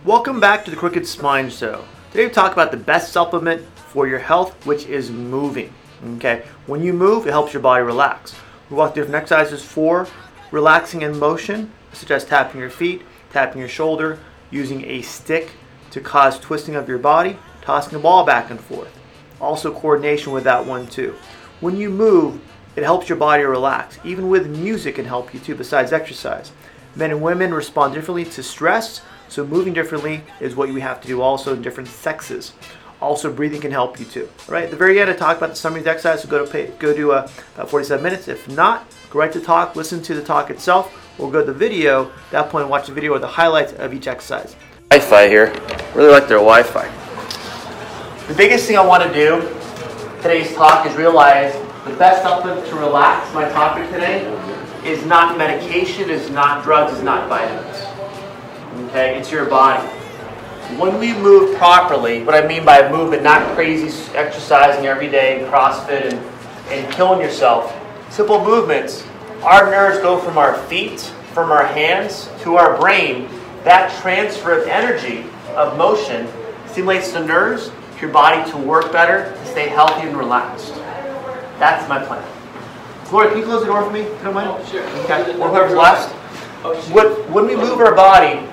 Welcome back to the Crooked Spine Show. Today we talk about the best supplement for your health, which is moving. Okay, when you move, it helps your body relax. We walk through different exercises for relaxing in motion, such as tapping your feet, tapping your shoulder, using a stick to cause twisting of your body, tossing the ball back and forth. Also coordination with that one too. When you move, it helps your body relax. Even with music can help you too, besides exercise. Men and women respond differently to stress, so moving differently is what you have to do also in different sexes. Also, breathing can help you too. All right, at the very end, I talk about the summary of the exercise, so go do about 47 minutes. If not, go right to the talk, listen to the talk itself, or go to the video. At that point, watch the video with the highlights of each exercise. Wi-Fi here. Really like their Wi-Fi. The biggest thing I want to do today's talk is realize the best supplement to relax, my topic today, is not medication, is not drugs, is not vitamins. Okay, it's your body. When we move properly, what I mean by movement, not crazy exercising every day, CrossFit and killing yourself, simple movements, our nerves go from our feet, from our hands, to our brain. That transfer of energy, of motion, stimulates the nerves, to your body to work better, to stay healthy and relaxed. That's my plan. Gloria, can you close the door for me, if you don't mind? Oh, sure. Okay, or whoever's last. Oh, sure. When we move our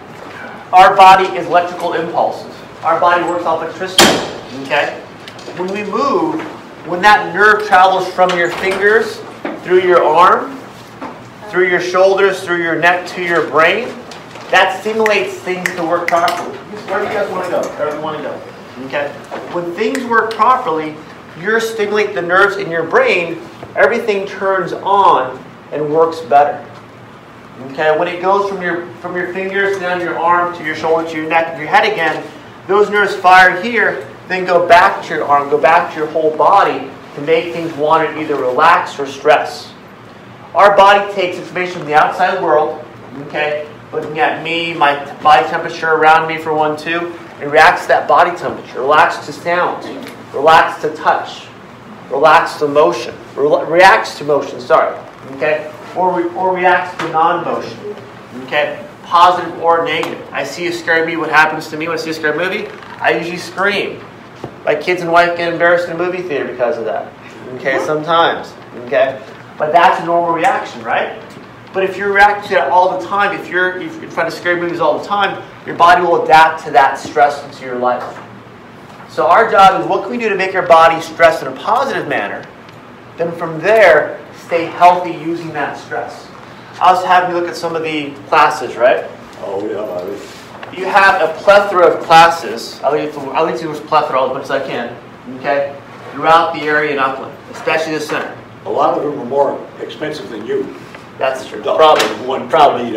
body is electrical impulses. Our body works off electricity, okay? When we move, when that nerve travels from your fingers, through your arm, through your shoulders, through your neck, to your brain, that stimulates things to work properly. Where do you guys want to go? Wherever you want to go, okay? When things work properly, you stimulate the nerves in your brain, everything turns on and works better. Okay, when it goes from your fingers down your arm to your shoulder to your neck and your head again, those nerves fire here, then go back to your arm, go back to your whole body to make things want to either relax or stress. Our body takes information from the outside world, okay, looking at me, my body temperature around me for 1, 2, and reacts to that body temperature, relax to sound, relax to touch, relax to motion, reacts to motion, okay? Or reacts to non-motion, okay? Positive or negative. I see a scary movie. What happens to me when I see a scary movie? I usually scream. My kids and wife get embarrassed in a movie theater because of that, okay? Sometimes, okay? But that's a normal reaction, right? But if you react to that all the time, if you're in front of scary movies all the time, your body will adapt to that stress into your life. So our job is, what can we do to make our body stress in a positive manner? Then from there, stay healthy using that stress. I was having you look at some of the classes, right? Oh, yeah. You have a plethora of classes. I'll leave to use plethora as much as I can, okay? Throughout the area in Upland, especially the center. A lot of them are more expensive than you. That's true. Probably Probably.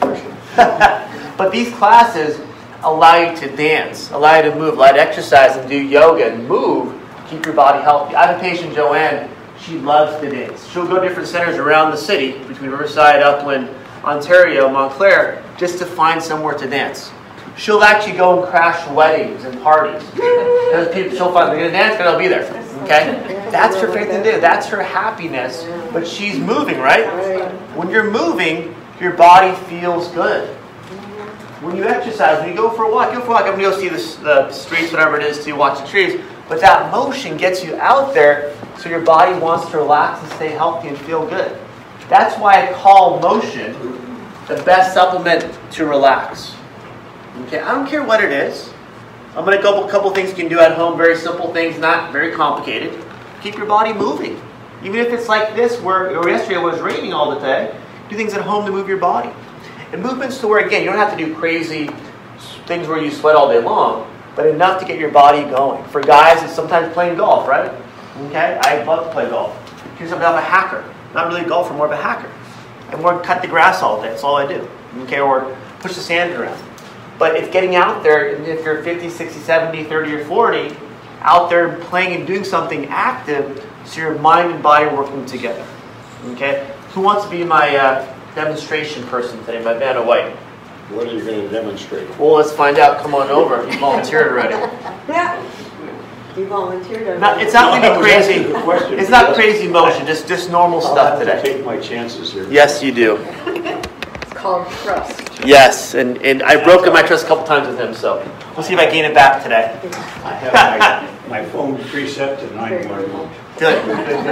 $120. But these classes allow you to dance, allow you to move, allow you to exercise and do yoga and move, keep your body healthy. I have a patient, Joanne. She loves to dance. She'll go to different centers around the city, between Riverside, Upland, Ontario, Montclair, just to find somewhere to dance. She'll actually go and crash weddings and parties. She'll find they're going to dance, and I'll be there. Okay? That's her favorite thing to do. That's her happiness. But she's moving, right? When you're moving, your body feels good. When you exercise, when you go for a walk, I'm going to go see the streets, whatever it is, to watch the trees. But that motion gets you out there, so your body wants to relax and stay healthy and feel good. That's why I call motion the best supplement to relax. Okay, I don't care what it is. I'm going to go a couple things you can do at home, very simple things, not very complicated. Keep your body moving. Even if it's like this, or yesterday it was raining all the day, do things at home to move your body. And movements to where, again, you don't have to do crazy things where you sweat all day long, but enough to get your body going. For guys, it's sometimes playing golf, right? Okay, I love to play golf. Here's something I'm a hacker. Not really a golfer, more of a hacker. And more cut the grass all day, that's all I do. Okay, or push the sand around. But it's getting out there, and if you're 50, 60, 70, 30, or 40, out there playing and doing something active, so your mind and body are working together. Okay? Who wants to be my demonstration person today, my man of white? What are you going to demonstrate? Well, let's find out. Come on over. You volunteered already. Yeah. You volunteered. It's not going to be crazy. It's not crazy motion. Just normal stuff today. today. Take my chances here. Yes, you do. called trust. Yes, and I've broken my trust a couple times with him, so we'll see if I gain it back today. I have my phone preset to 911. Good.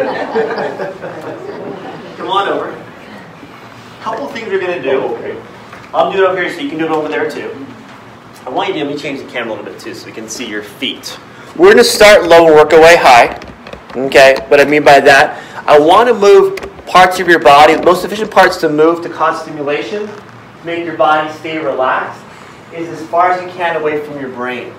Come on over. Couple things we're going to do. Okay. I'll do it over here so you can do it over there too. I want you to, let me change the camera a little bit too so we can see your feet. We're going to start low and work our way high. Okay, what I mean by that, I want to move parts of your body, the most efficient parts to move to cause stimulation, to make your body stay relaxed, is as far as you can away from your brain.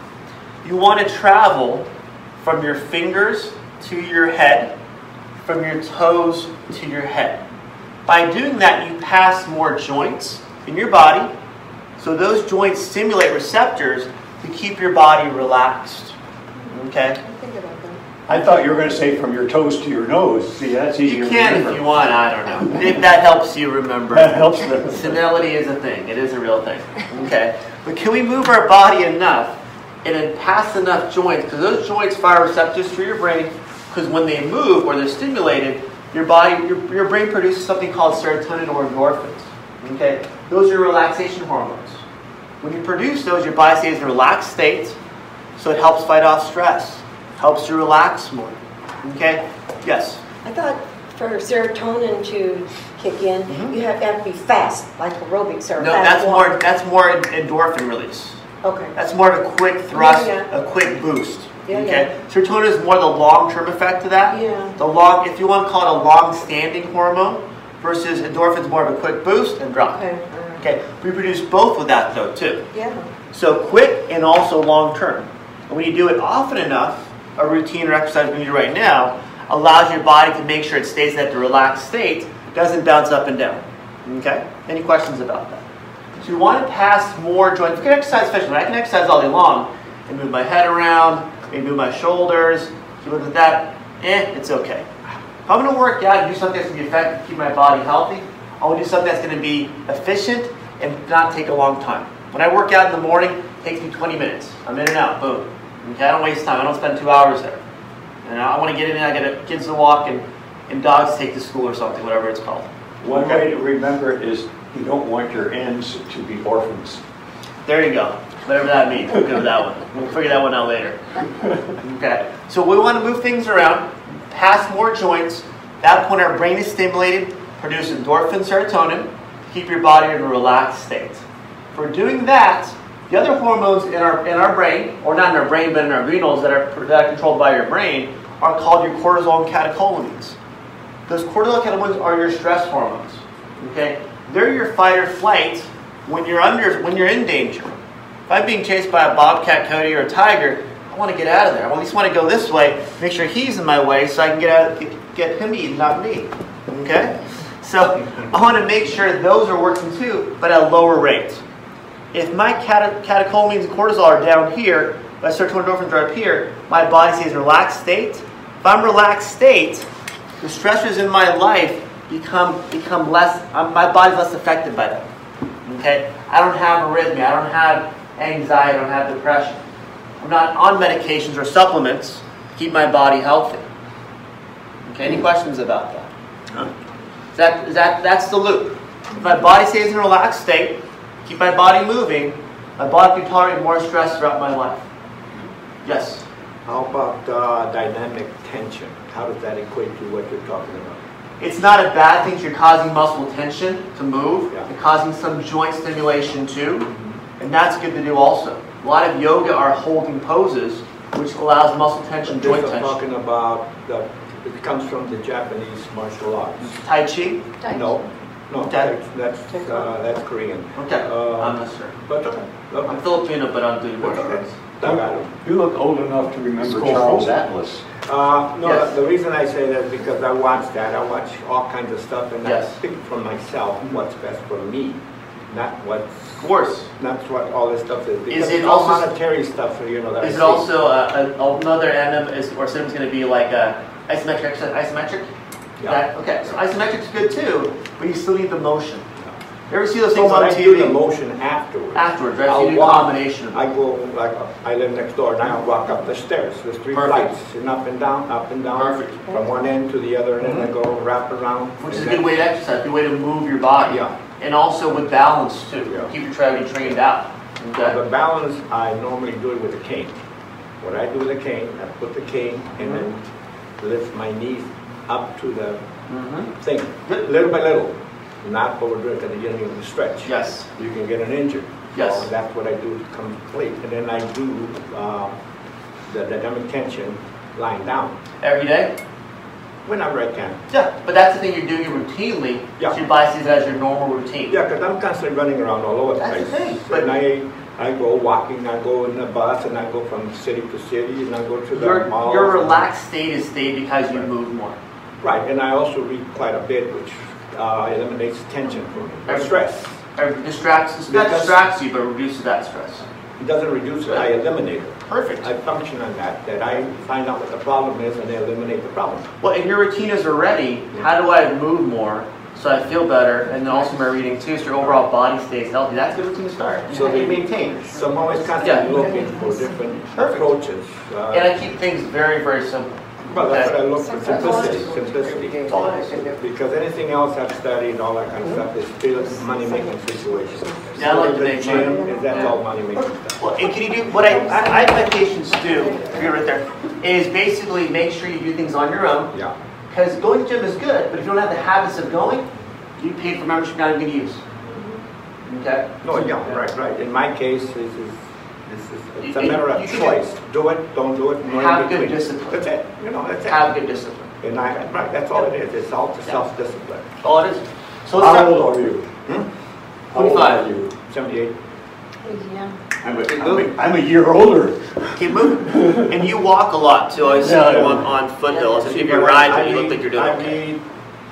You want to travel from your fingers to your head, from your toes to your head. By doing that, you pass more joints in your body, so those joints stimulate receptors to keep your body relaxed. Okay? Think about that. I thought you were going to say from your toes to your nose. See, that's easier You to can remember. if you want, I don't know. If that helps you remember. That helps them. Senility is a thing. It is a real thing. Okay? But can we move our body enough and then pass enough joints? Because those joints fire receptors through your brain, because when they move or they're stimulated, your brain produces something called serotonin or endorphins. Okay? Those are relaxation hormones. When you produce those, your body stays in a relaxed state, so it helps fight off stress, helps you relax more. Okay? Yes? I thought for serotonin to kick in, you have to be fast, like aerobics or No, fast walk. that's more endorphin release. Okay. That's more of a quick thrust, Yeah. a quick boost. Yeah, Okay? Serotonin is more the long-term effect of that. Yeah. If you want to call it a long-standing hormone, versus endorphins more of a quick boost and drop. Okay. Okay, we produce both with that though too. Yeah. So quick and also long-term. And when you do it often enough, a routine or exercise we do right now allows your body to make sure it stays in that relaxed state, doesn't bounce up and down. Okay? Any questions about that? So you want to pass more joints. You can exercise efficiently. I can exercise all day long and move my head around, maybe move my shoulders. If you look at that, it's okay. If I'm going to work out and do something that's going to be effective to keep my body healthy, I want to do something that's going to be efficient and not take a long time. When I work out in the morning, it takes me 20 minutes. I'm in and out, boom. Okay, I don't waste time. I don't spend 2 hours there. And I want to get in there, I get kids to walk and dogs take to school or something, whatever it's called. One way to remember it is you don't want your ends to be orphans. There you go. Whatever that means. We'll go with that one. We'll figure that one out later. Okay. So we want to move things around, pass more joints. At that point, our brain is stimulated, produce endorphin, serotonin, keep your body in a relaxed state. For doing that, the other hormones in our brain, or not in our brain, but in our adrenals that are controlled by your brain, are called your cortisol and catecholamines. Those cortisol and catecholamines are your stress hormones. Okay, they're your fight or flight when you're in danger. If I'm being chased by a bobcat, coyote, or a tiger, I want to get out of there. I at least want to go this way, make sure he's in my way, so I can get him eaten, not me. Okay, so I want to make sure those are working too, but at a lower rate. If my catecholamines and cortisol are down here, my serotonin endorphins are up here, my body stays in a relaxed state. If I'm in a relaxed state, the stressors in my life become less, my body's less affected by them. Okay? I don't have arrhythmia, I don't have anxiety, I don't have depression. I'm not on medications or supplements to keep my body healthy. Okay, any questions about that? Huh? That's the loop. If my body stays in a relaxed state, keep my body moving, my body can tolerate more stress throughout my life. Yes? How about dynamic tension? How does that equate to what you're talking about? It's not a bad thing if you're causing muscle tension to move. Yeah. You're causing some joint stimulation too. And that's good to do also. A lot of yoga are holding poses, which allows muscle tension, joint I'm tension. talking about, it comes from the Japanese martial arts. Tai Chi? No, Okay. that's Korean. Okay, I'm not sure. But I'm Filipino, but I'm doing martial arts. Tagalog. You look old enough to remember Charles Atlas. No, Yes. the reason I say that is because I watch that. I watch all kinds of stuff, and Yes. I pick for myself what's best for me, not Of course. what all this stuff is. Because it it's all also- monetary stuff, so you know that. Is I it see. also another anim or symptom's going to be like isometric exercise? Isometric? Yeah. Okay, so isometric's good too, but you still need the motion. You ever see those So things when on I TV? do the motion afterwards. Afterwards, right? So I'll you do a walk. combination of I go, like, I live next door, now I walk up the stairs, there's 3 Perfect. flights, and up and down, Perfect. from one end to the other, and then I go wrap around. Which is a and good then- way to exercise, a good way to move your body. Yeah, And also with balance too. Yeah. Keep your gravity trained out. Okay. The balance, I normally do it with a cane. What I do with a cane, I put the cane and then lift my knees up to the thing, little by little, not overdo it at the beginning of the stretch. Yes. You can get an injury. Yes. So that's what I do to complete. And then I do the dynamic tension lying down Every day? whenever I can. Yeah. But that's the thing, you're doing it routinely. Yeah. So your body sees it as your normal routine. Yeah, because I'm constantly running around all over the That's place. the thing. But I go walking, I go in the bus, and I go from city to city, and I go to the malls. Your relaxed state is stayed because you move more. Right, and I also read quite a bit, which eliminates tension for me, or stress. Or distracts, it's not Because- distracts you, but reduces that stress. It doesn't reduce it, I eliminate it. Perfect. I function on that I find out what the problem is and I eliminate the problem. Well, if your routine is already, how do I move more so I feel better, and then also my reading too, so your overall body stays healthy. That's a good routine to start. So So they- you maintain. So I'm always constantly looking for different Perfect. approaches. And I keep things very, very simple. Well, that's what I Okay. look for, simplicity. That's all it is. Because anything else I've studied, all that kind of stuff, is still money-making situations. Yeah, I like to The make gym, money. that's all money-making stuff. Well, and can you do, what I have my patients do, you're right there, is basically make sure you do things on your own. Yeah. Because going to the gym is good, but if you don't have the habits of going, you paid for membership you're not even going to use. Okay? No, yeah, right. In my case, it's a You- matter of you should choice. Do it, don't do it, no in Have good between. discipline. That's it, that's it. Have good discipline. And right, that's all it is. It's all self-discipline. All it is. So let's How start. old are you? Hmm? How old 25. are you? 78. I'm a year older. Keep moving. And you walk a lot too. I see you on foothills. And if you ride, then you look like you're doing I okay. read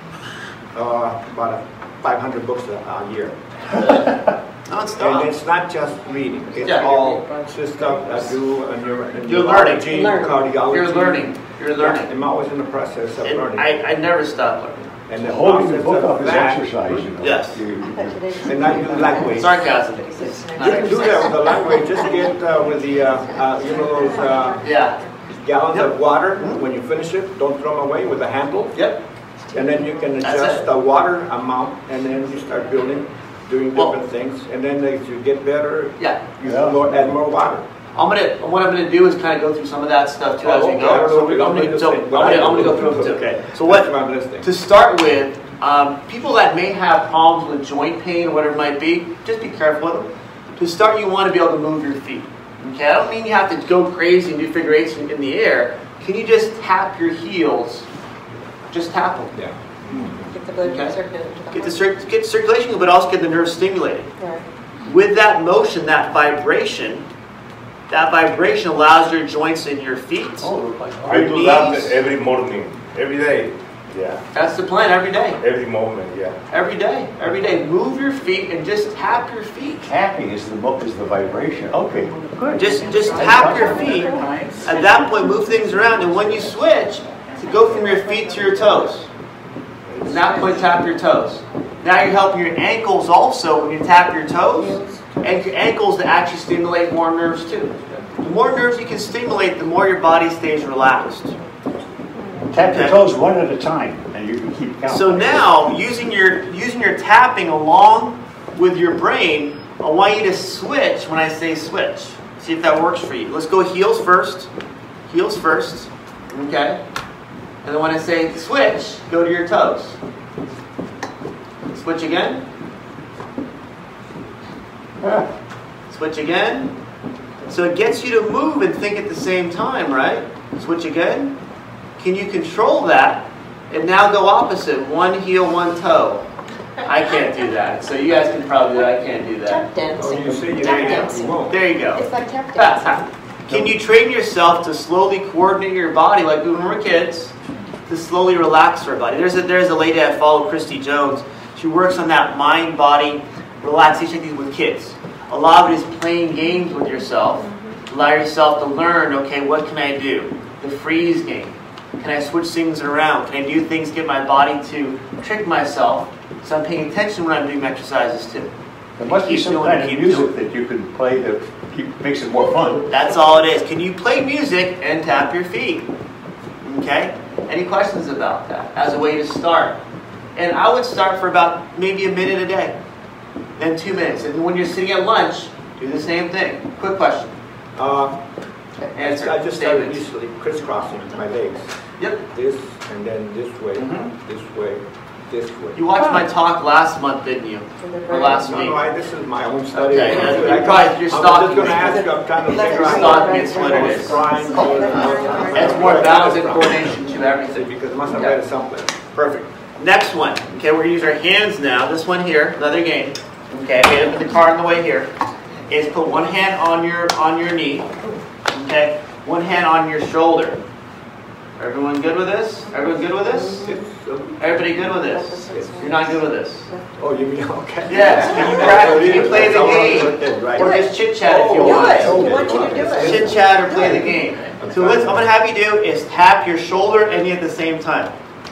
about 500 books a year. Non-stop. And it's not just reading. It's Yeah. all stuff I do in You're learning. neurology, Learn. cardiology. You're learning. You're Yeah, learning. I'm always in the process of And learning. I never stop learning. And the Holding the process book of up is that- exercise, you know. Yes. And I do lightweight. Sarcasm. You can do that with the lightweight. Just get with the, you know, those Yeah. gallons Yep. of water. When you finish it, don't throw them away with a handle. Yep. And then you can That's adjust it. the water amount, and then you start building, doing Well- different things. And then as you get better, Yeah. you Yeah. add more water. What I'm gonna do is kind of go through some of that stuff too as we I go. don't know So if you're I'm gonna gonna do the same, but I go do. through them too. Okay. So That's what? why I'm listening. To start with, people that may have problems with joint pain or whatever it might be, just be careful with them. To start, you want to be able to move your feet. Okay, I don't mean you have to go crazy and do figure eights in the air. Can you just tap your heels? Just tap them. Yeah. Get the blood Okay. circulating to the Get circulation, but also get the nerves stimulated. heart. Right. With that motion, that vibration allows your joints in your feet. I your do that knees. every morning, every day. Yeah, That's the plan every day. every moment. Yeah. Every day. Every day. Move your feet and just tap your feet. Tapping is the vibration. Okay, good. Just tap your feet. At that point, move things around, and when you switch, to go from your feet to your toes. At that point, tap your toes. Now you're helping your ankles also when you tap your toes, and your ankles to actually stimulate more nerves too. The more nerves you can stimulate, the more your body stays relaxed. Tap your Okay. toes one at a time, and you can keep counting. So now, using your tapping along with your brain, I want you to switch when I say switch. See if that works for you. Let's go heels first. Heels first. Okay? And then when I say switch, go to your toes. Switch again. Switch again. So it gets you to move and think at the same time, right? Switch again. Can you control that? And now go opposite. One heel, one toe. I can't do that. So you guys can probably do that. I can't do that. Tap Oh, dancing. you see, you Tap can't. dancing. You won't. There you go. It's like tap dancing. Can you train yourself to slowly coordinate your body like we when we were kids, to slowly relax our body? There's a lady I follow, Christy Jones. She works on that mind-body relaxation thing with kids. A lot of it is playing games with yourself. Allow yourself to learn, okay, what can I do? The freeze game. Can I switch things around? Can I do things to get my body to trick myself so I'm paying attention when I'm doing exercises too? There must be Keep some doing kind it, of keep music doing it. that you can play that makes it more fun. That's all it is. Can you play music and tap your feet? Okay? Any questions about that as a way to start? And I would start for about maybe a minute a day. then 2 minutes. And when you're sitting at lunch, do the same thing. Quick question. Answer. I just started Statements. usually crisscrossing my legs. Yep. This and then this way, this way, this way. You watched my talk last month, didn't you? Or last week? No, this is my own study. Okay, yeah, you're I'm probably- you're just stalking going to me. ask you, I'm trying to You're figure out. stalking, it's what it I was is. trying to- It's more balance and coordination to everything. Because I must have Okay. read it someplace. Perfect. Next one. Okay, we're gonna use our hands now. This one here, another game. Okay, I made up in the car on the way here. Is put one hand on your knee. Okay, one hand on your shoulder. Everyone good with this? Everyone good with this? Everybody good with this? You're not good with this. Oh, you mean, okay. Yes. Can you practice? Can you play the game? Or just chit chat if you Do want. it. We want you to do it. Chit chat or play the game. So what I'm gonna have you do is tap your shoulder and knee at the same time.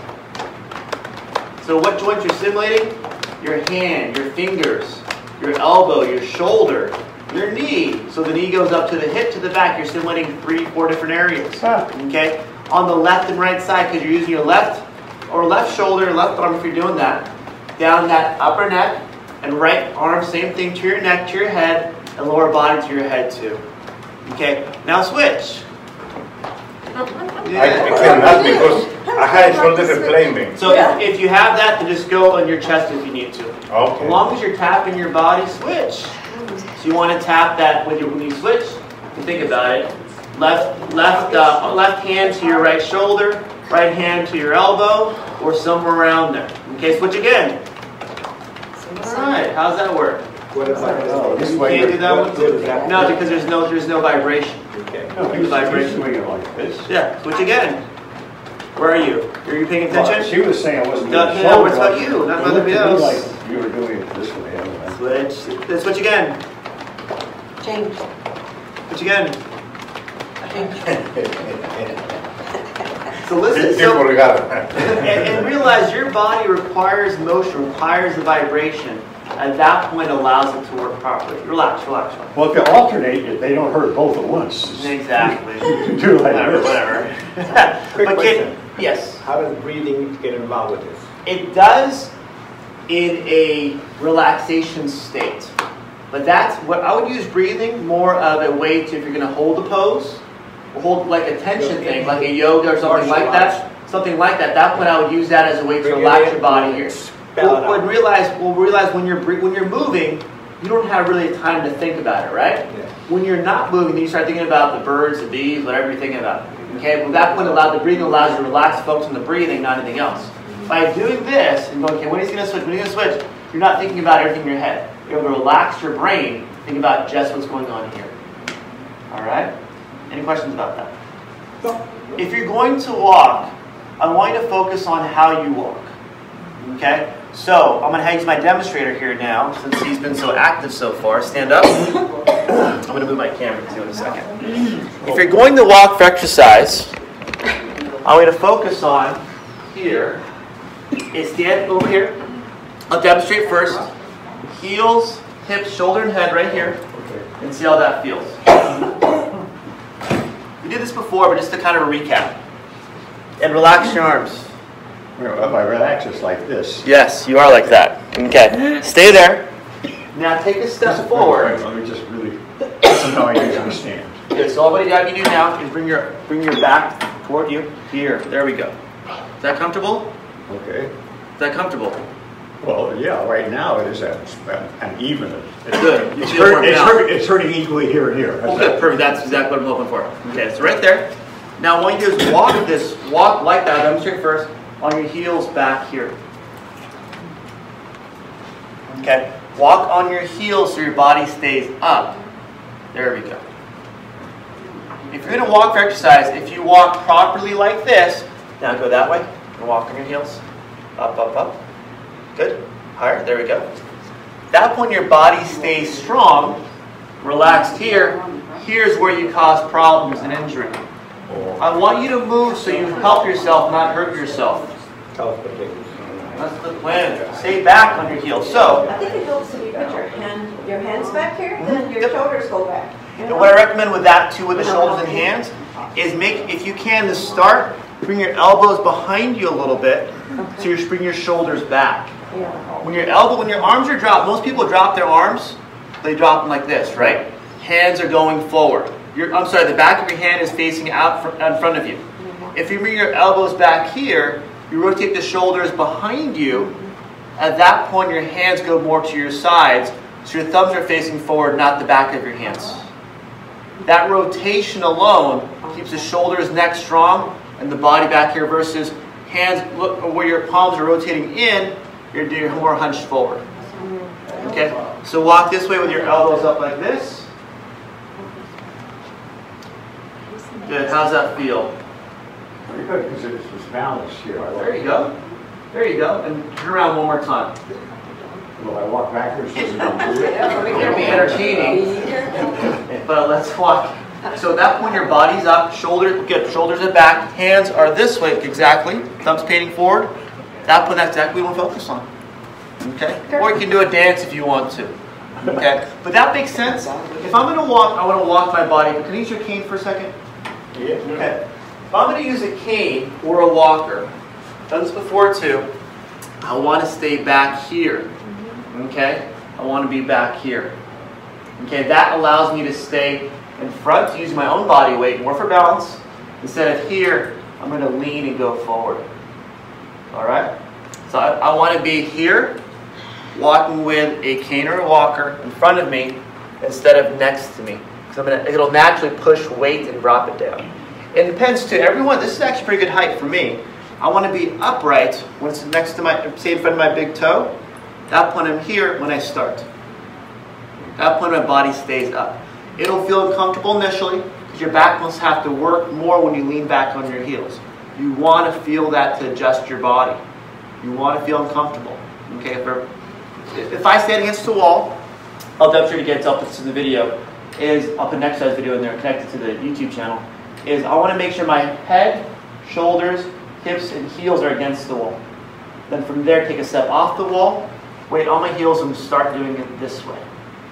So what joints you're simulating? Your hand, your fingers, your elbow, your shoulder, your knee. So the knee goes up to the hip, to the back. You're simulating 3, 4 different areas. Okay? On the left and right side, because you're using your left or left shoulder, left arm if you're doing that. Down that upper neck and right arm, same thing to your neck, to your head, and lower body to your head too. Okay? Now switch. I cannot because I had shoulder replacement. So if you have that, then just go on your chest if you need to. Okay. As long as you're tapping your body, switch. So you want to tap that when you switch. You think about it. Left hand to your right shoulder, right hand to your elbow, or somewhere around there. Okay, switch again. All right, how's that work? What about This You way can't do that What is one. that? No, because there's no vibration. Okay. No, he's swing it like this. Yeah, switch again. Where are you? Are you paying Well, attention? she was saying I wasn't No, doing no, shoulder. it's about you, not It about looked to me anybody like else. you were doing it this way. I don't know. Switch. Then switch again. Change. Switch again. So listen. Tiempo So, regalo. and realize your body requires motion, requires the vibration. At that point, allows it to work properly. Relax, relax, relax. Well, if you alternate, they don't hurt both at once. Exactly. Do like Whatever, this. whatever. Quick But question. yes, How does breathing get involved with this? it does in a relaxation state. But that's what I would use breathing more of a way to, if you're going to hold a pose, or hold like a tension thing, like a yoga or something like that. Something like that. That point I would use that as a way to Bring it relax in, your body here. spell it But out. realize when you're moving, you don't have really time to think about it, right? Yeah. When you're not moving, then you start thinking about the birds, the bees, whatever you're thinking about. Okay, but that point the breathing allows you to relax, focus on the breathing, not anything else. By doing this and going, okay, when he's going to switch, when he's going to switch, you're not thinking about everything in your head. You're able to relax your brain, think about just what's going on here. All right? Any questions about that? No. If you're going to walk, I want you to focus on how you walk. Okay? So, I'm going to use my demonstrator here now, since he's been so active so far. Stand up. I'm going to move my camera too in a second. If you're going to walk for exercise, I want you to focus on here. Is stand over here. I'll demonstrate first. Heels, hips, shoulder, and head right here. And see how that feels. We did this before, but just to kind of recap. And relax your arms. Well, if I relax, it's like this. Yes, you are like that. Okay. Stay there. Now take a step forward. Let me just really, this is how I usually stand. Good. So all what you do now is bring your back toward you. Here. There we go. Is that comfortable? Okay. Is that comfortable? Well, yeah, right now it is an even. Good. You It's, feel working out. it's hurting equally here and here. Oh, good. Perfect. That's exactly what I'm hoping for. Okay. So right there. Now what you do is walk like that. Demonstrate first on your heels back here. Okay. Walk on your heels so your body stays up. There we go. If you're going to walk for exercise, if you walk properly like this, now go that way and walk on your heels. Up, up, up. Good. Higher. There we go. At that point, your body stays strong, relaxed here. Here's where you cause problems and injury. I want you to move so you help yourself, not hurt yourself. Tell us what it is. That's the plan. Stay back on your heels. So, I think it helps if you put your hands back here, then your shoulders go back. and what I recommend with that too, with the shoulders and hands, is make, if you can, to start, bring your elbows behind you a little bit, so you bring your shoulders back. When your arms are dropped, most people drop their arms, they drop them like this, right? Hands are going forward. I'm sorry, the back of your hand is facing out in front of you. If you bring your elbows back here, you rotate the shoulders behind you. At that point, your hands go more to your sides, so your thumbs are facing forward, not the back of your hands. That rotation alone keeps the shoulders, neck strong, and the body back here versus hands where your palms are rotating in, you're more hunched forward. Okay, so walk this way with your elbows up like this. Good, how's that feel? Pretty good, because it's balanced here. There you go. There you go. And turn around one more time. Will I walk backwards? It's going to be entertaining. But let's walk. So at that point, your body's up, shoulders are back, hands are this way exactly, thumbs pointing forward. At that point, that's exactly what we'll focus on. Okay? Or you can do a dance if you want to. Okay? But that makes sense. If I'm going to walk, I want to walk my body. But can I use your cane for a second? Yeah. Okay. If I'm going to use a cane or a walker, I've done this before too, I want to stay back here. Okay? I want to be back here. Okay? That allows me to stay in front using my own body weight, more for balance. Instead of here, I'm going to lean and go forward. Alright? So I want to be here, walking with a cane or a walker in front of me instead of next to me. Because it'll naturally push weight and drop it down. It depends too. Everyone, this is actually pretty good height for me. I want to be upright when it's next to my, say in front of my big toe. At that point I'm here when I start. At that point my body stays up. It'll feel uncomfortable initially because your back must have to work more when you lean back on your heels. You want to feel that to adjust your body. You want to feel uncomfortable. Okay, if I stand against the wall, I'll demonstrate again, it's up in the video, I'll put an exercise video in there connected to the YouTube channel, I want to make sure my head, shoulders, hips, and heels are against the wall. Then from there, take a step off the wall, weight on my heels, and start doing it this way.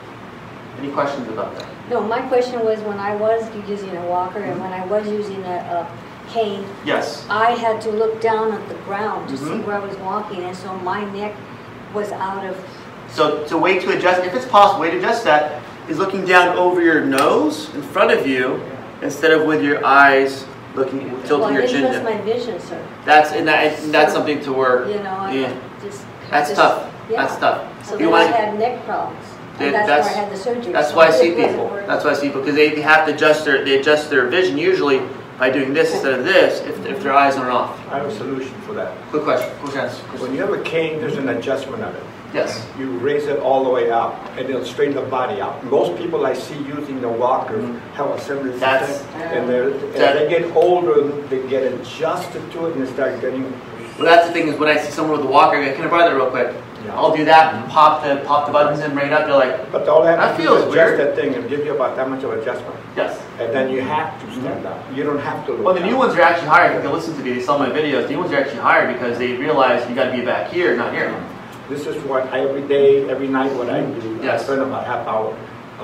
Any questions about that? No, my question was when I was using a walker and when I was using a cane, yes, I had to look down at the ground to see where I was walking, and so my neck was out of... So the way to adjust, if it's possible, way to adjust that is looking down over your nose in front of you instead of with your eyes looking, tilting your chin down. Well, it my vision, sir. That's something to work. You know, I just... That's tough. Yeah. That's tough. So then I had neck problems. And that's where I had the surgery. That's why I see people. That's why I see people, because they have to adjust their vision usually by doing this instead of this if their eyes aren't off. I have a solution for that. Quick question. When you have a cane, there's an adjustment of it. Yes. You raise it all the way up, and it'll straighten the body out. Most people I see using the walker have a similar system, and as they get older, they get adjusted to it, and they start getting... Well, that's the thing is when I see someone with a walker, can I borrow that real quick? Yeah. I'll do that and pop the buttons in, bring it up. They're like, but all that that feels weird. weird. That thing and give you about that much of adjustment. Yes. And then you have to stand up. You don't have to look Well, the down. new ones are actually higher. If they listen to me, they saw my videos. The new ones are actually higher because they realize you got to be back here, not here. This is what every day, every night, what I do. Yes. I spend about half hour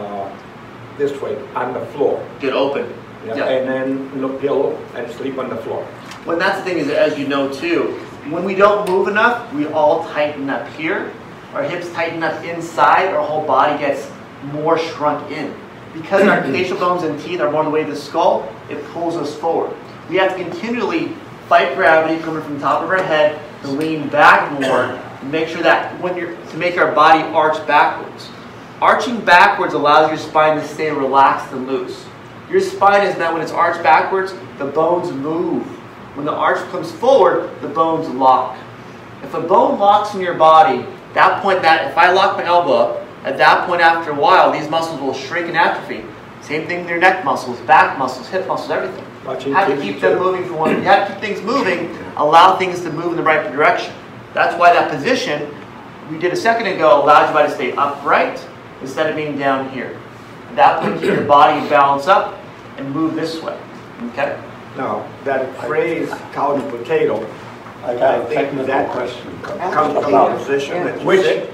this way on the floor. Get open. Yeah. Yeah. And then no pillow and sleep on the floor. Well, that's the thing is, as you know too, when we don't move enough, we all tighten up here. Our hips tighten up inside. Our whole body gets more shrunk in. Because our facial bones and teeth are more the way of the skull, it pulls us forward. We have to continually fight gravity coming from the top of our head to lean back more. Make sure that to make our body arch backwards. Arching backwards allows your spine to stay relaxed and loose. Your spine is meant when it's arched backwards, the bones move. When the arch comes forward, the bones lock. If a bone locks in your body, at that point, if I lock my elbow up, at that point after a while, these muscles will shrink and atrophy. Same thing with your neck muscles, back muscles, hip muscles, everything. You have to keep them moving from one. You have to keep things moving, allow things to move in the right direction. That's why that position we did a second ago allows your body to stay upright instead of being down here. At that point, keep your body balance up and move this way. Okay? Now, that phrase, couch potato, I got a think technical that question. comes from the position that you sit.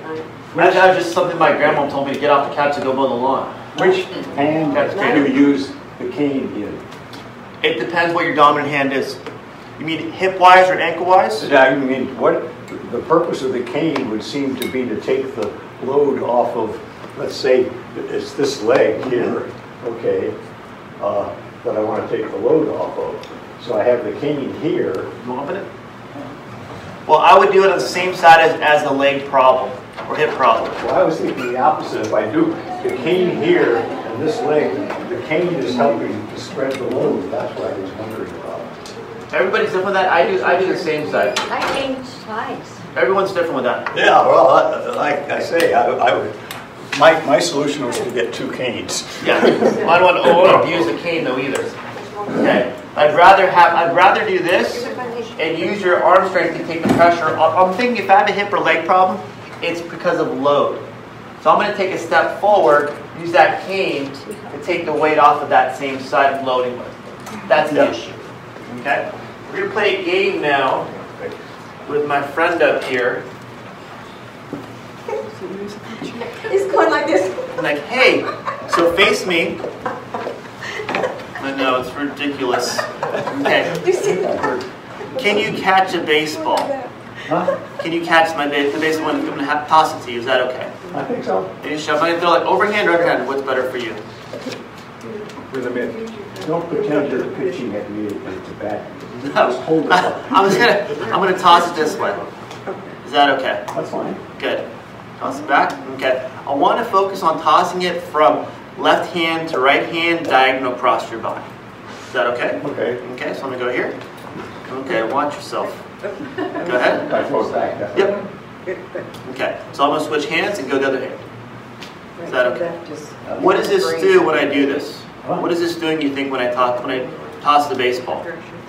That was just something my grandma told me to get off the couch to go mow the lawn. Which hand do you use the cane in? It depends what your dominant hand is. You mean hip-wise or ankle-wise? I mean, what the purpose of the cane would seem to be to take the load off of, let's say, it's this leg here, okay, that I want to take the load off of. So I have the cane here. You want to open it? Well, I would do it on the same side as the leg problem or hip problem. Well, I was thinking the opposite. If I do the cane here and this leg, the cane is helping to spread the load. That's what I was wondering about. Everybody's different with that. I do the same side. I changed sides. Everyone's different with that. Yeah, well, like I say, I would. My solution was to get 2 canes. Yeah, I don't want to abuse the cane though either. Okay, I'd rather do this and use your arm strength to take the pressure off. I'm thinking if I have a hip or leg problem, it's because of load. So I'm going to take a step forward, use that cane to take the weight off of that same side I'm loading with. That's the issue. Okay, we're going to play a game now with my friend up here. It's going like this. I'm like, hey, so face me. I know, it's ridiculous. Okay. You see that? Can you catch a baseball? Huh? Can you catch the baseball when I'm going to toss it to you? Is that okay? I think so. And you shove. I'm going to throw like overhand or underhand. What's better for you? With a mid. Don't pretend you're pitching at me and it's a bat. No. Just hold it up. I'm going to toss it this way. Is that okay? That's fine. Good. Toss it back. Okay. I want to focus on tossing it from left hand to right hand, diagonal across your body. Is that okay? Okay. Okay. So I'm going to go here. Okay. Watch yourself. Go ahead. I throw it back that way. Yep. Okay. So I'm going to switch hands and go the other hand. Is that okay? What does this do when I do this? What is this doing, you think, when I toss the baseball?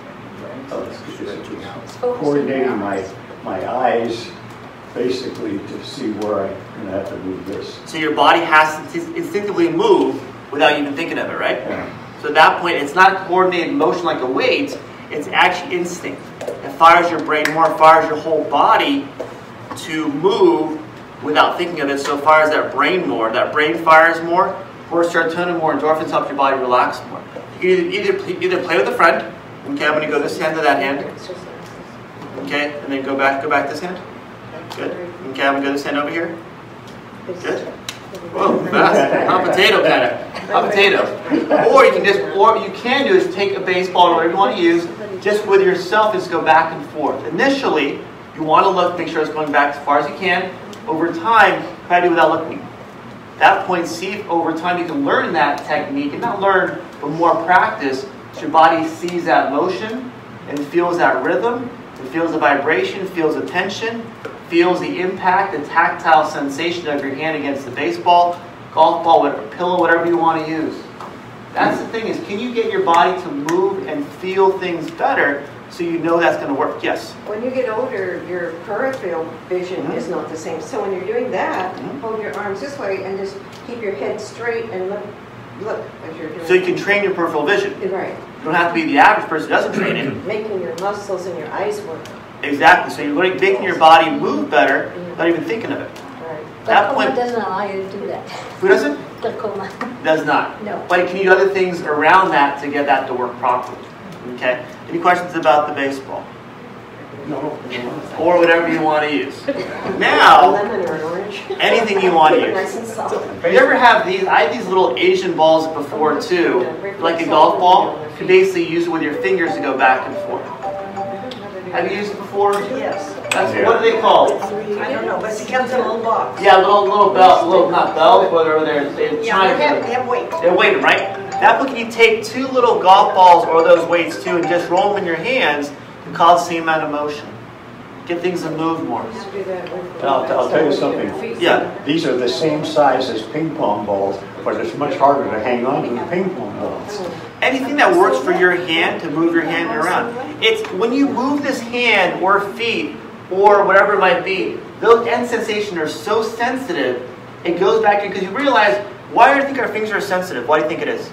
It's coordinating my eyes basically to see where I'm going to have to move this. So your body has to instinctively move without even thinking of it, right? Yeah. So at that point, it's not a coordinated motion like a weight. It's actually instinct. It fires your brain more, it fires your whole body to move without thinking of it. So it fires that brain more. That brain fires more, more serotonin, more endorphins, help your body relax more. You can either play with a friend. Okay, I'm going to go this hand to that hand. Okay, and then go back this hand. Good. Okay, I'm going to go this hand over here. Good. Whoa, fast. Hot potato kind of. Hot potato. Or you can do is take a baseball or whatever you want to use, just with yourself, just go back and forth. Initially, you want to look, make sure it's going back as far as you can. Over time, try to do without looking. At that point, see if over time you can learn that technique, and not learn, but more practice, so your body sees that motion and feels that rhythm, and feels the vibration, feels the tension, feels the impact, the tactile sensation of your hand against the baseball, golf ball, whatever, pillow, whatever you want to use. That's the thing is, can you get your body to move and feel things better so you know that's going to work? Yes? When you get older, your peripheral vision is not the same. So when you're doing that, hold your arms this way and just keep your head straight and look as you're doing. So you can train your peripheral vision. Right. You don't have to be the average person who doesn't train it. Making your muscles and your eyes work. Exactly. So you're making your body move better without even thinking of it. Right. At that Glaucoma point, doesn't allow you to do that. who doesn't? Glaucoma. Does not. No. But can you do other things around that to get that to work properly? Okay. Any questions about the baseball? No. Or whatever you want to use. A Now, lemon or an orange. anything you want to Keep it use. nice and soft. You ever have these? I had these little Asian balls before too, like a golf ball. You can basically use it with your fingers to go back and forth. Have you used it before? Yes. What are they called? I don't know, but it comes in a little box. Yeah, little bells, not bells, but they're Yeah, China. they have weight. They're weighted, right? That one, can you take 2 little golf balls or those weights too and just roll them in your hands to cause the same amount of motion? Get things to move more. And I'll tell you something. Yeah. These are the same size as ping pong balls, but it's much harder to hang on to the ping pong balls. Anything that works for your hand, to move your hand around. It's when you move this hand or feet or whatever it might be, those end sensations are so sensitive, it goes back to, because you realize, why do you think our fingers are sensitive? Why do you think it is?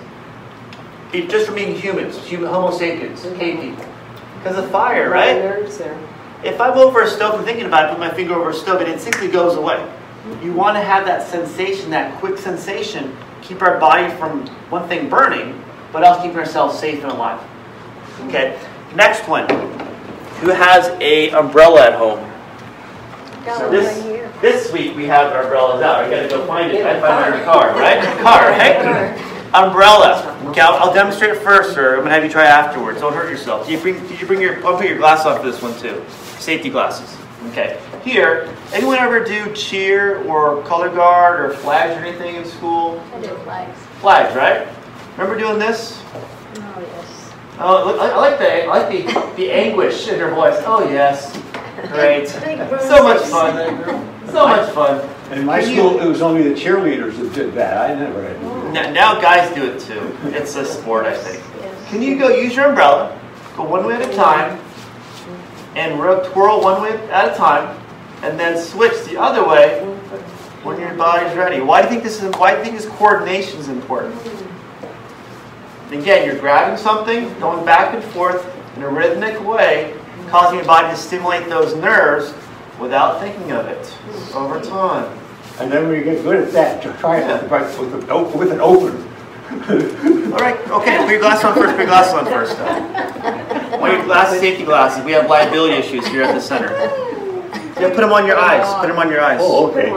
It's just from being humans, Homo sapiens, cave people. Because of fire, right? Nerves there. If I'm over a stove and thinking about it, put my finger over a stove, it instinctively goes away. You want to have that sensation, that quick sensation, keep our body from, one thing, burning, but also keeping ourselves safe and alive. Okay, next one. Who has a umbrella at home? Got So one right here. this week we have our umbrellas out. I gotta go find it. I find it in your car, right? Car, right? Umbrella. Okay, I'll demonstrate it first, sir. I'm gonna have you try afterwards. Don't hurt yourself. Did you bring your? I'll put your glasses on for this one too. Safety glasses. Okay. Here, anyone ever do cheer or color guard or flags or anything in school? I do flags. Flags, right? Remember doing this? Oh, yes. Oh, look, I like the anguish in her voice. Oh yes, great. So much fun. So much fun. In my school, it was only the cheerleaders that did that. I never had to do that. Now guys do it too. It's a sport, I think. Yes. Can you go use your umbrella, go one way at a time, and twirl one way at a time, and then switch the other way when your body's ready? Why do you think this coordination is important? Again, you're grabbing something, going back and forth in a rhythmic way, causing your body to stimulate those nerves without thinking of it over time. And then when you get good at that, to try it with an open. All right, okay, put your glasses on first. Put your glasses on first. Wear your glasses, safety glasses. We have liability issues here at the center. Yeah, put them on your eyes. Put them on your eyes. Oh, okay.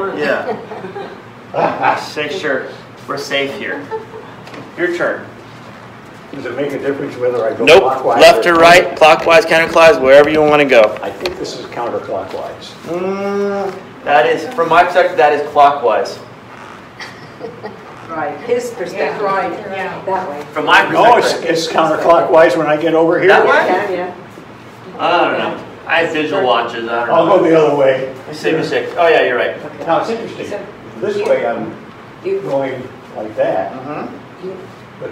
Yeah. Make sure we're safe here. Your turn. Does it make a difference whether I go Nope. clockwise? Left or right, clockwise, counterclockwise, wherever you want to go. I think this is counterclockwise. That is, from my perspective, that is clockwise. Right, his perspective. Right, Yeah. that way. From my No, perspective. it's counterclockwise when I get over here. That way? Yeah, yeah. I don't know. I have visual watches. I don't I'll know. go the other way. Mistake. Oh yeah, you're right. Now, it's interesting. This way I'm going like that, but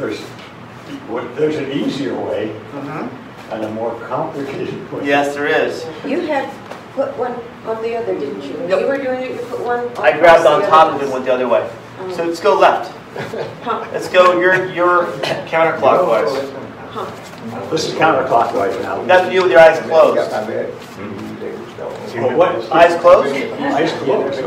there's an easier way and a more complicated way. Yes, there is. You had put one on the other, didn't you? When Yep. you were doing it, you put one on I grabbed on the top other. of it and went the other way. So let's go left. Huh. Let's go. You're counterclockwise. This is counterclockwise now. You have to do it with your eyes closed. Well, what? Eyes closed. Eyes closed.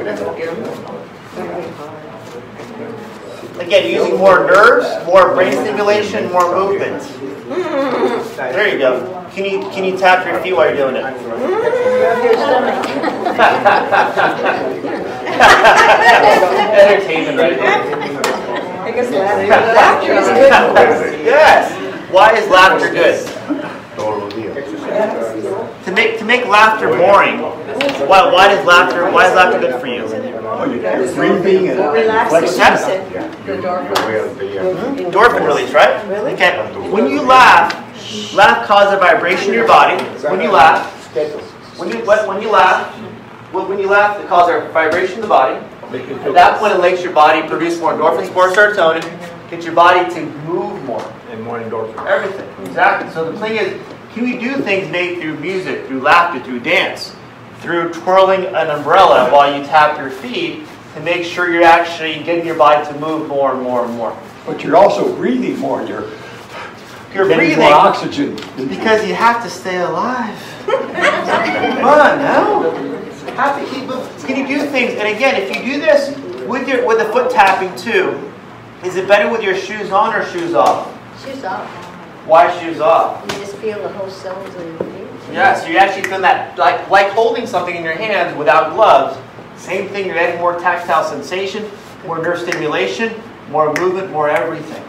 Again, using more nerves, more brain stimulation, more movement. There you go. Can you tap your feet while you're doing it? Entertainment right there. I guess laughter is good. Yes. Why is laughter good? To make laughter boring. Why is laughter good for you? You're breathing and Relaxing, you flexing. said. Endorphin release, right? Really? Okay. When you laugh causes a vibration in your body. When you laugh, it causes a vibration in the body. At that point, it makes your body produce more endorphins, more serotonin, get your body to move more. And more endorphins. Everything. Exactly. So the thing is, can we do things made through music, through laughter, through dance, through twirling an umbrella while you tap your feet to make sure you're actually getting your body to move more and more and more? But you're also breathing more. You're getting breathing more oxygen. because you have to stay alive. Come on, now. Have to keep moving. Can you do things? And again, if you do this with the foot tapping too, is it better with your shoes on or shoes off? Shoes off. Why shoes off? You just feel the whole soles of your feet. Yeah, so you actually feel that, like holding something in your hands without gloves. Same thing, you're adding more tactile sensation, more nerve stimulation, more movement, more everything.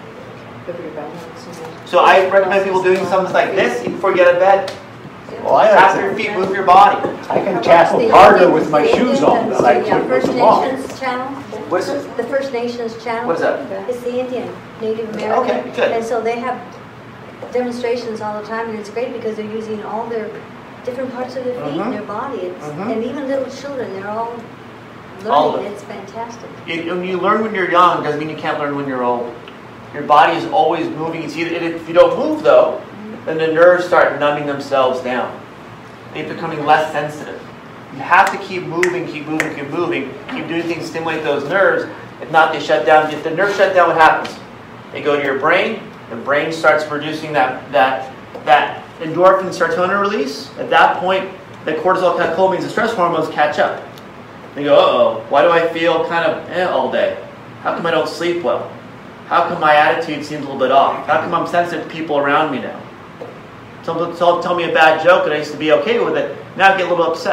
So I recommend people doing something like this before you get out of bed. Well, I Tap like your feet, move your body. I can tackle harder with my shoes on than I The would with First them off. Nations channel. What is it? The First Nations channel. What is that? It's the Indian, Native American. Okay, good. And so they have demonstrations all the time, and it's great because they're using all their different parts of their feet and their body. And even little children, they're all All of learning. it. It's fantastic. When you learn when you're young, doesn't mean you can't learn when you're old. Your body is always moving. It's either, if you don't move though, then the nerves start numbing themselves down. They're becoming less sensitive. You have to keep moving, keep moving, keep moving, keep doing things to stimulate those nerves. If not, they shut down. If the nerves shut down, what happens? They go to your brain. The brain starts producing that endorphin serotonin release. At that point, the cortisol, catecholamines, the stress hormones catch up. They go, uh-oh, why do I feel kind of all day? How come I don't sleep well? How come my attitude seems a little bit off? How come I'm sensitive to people around me now? Someone tell me a bad joke and I used to be okay with it. Now I get a little upset.